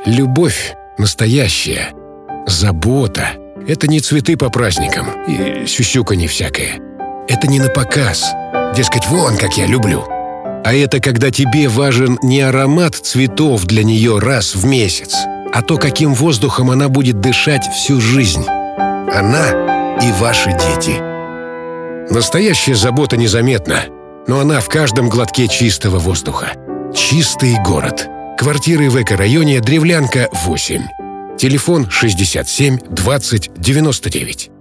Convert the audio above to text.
Любовь настоящая, забота — это не цветы по праздникам и сюсюканье всякое. Это не на показ, дескать, вон как я люблю. А это когда тебе важен не аромат цветов для нее раз в месяц, а то, каким воздухом она будет дышать всю жизнь. Она и ваши дети. Настоящая забота незаметна, но она в каждом глотке чистого воздуха. Чистый город. Квартиры в эко-районе Древлянка, 8. Телефон 67 20 99.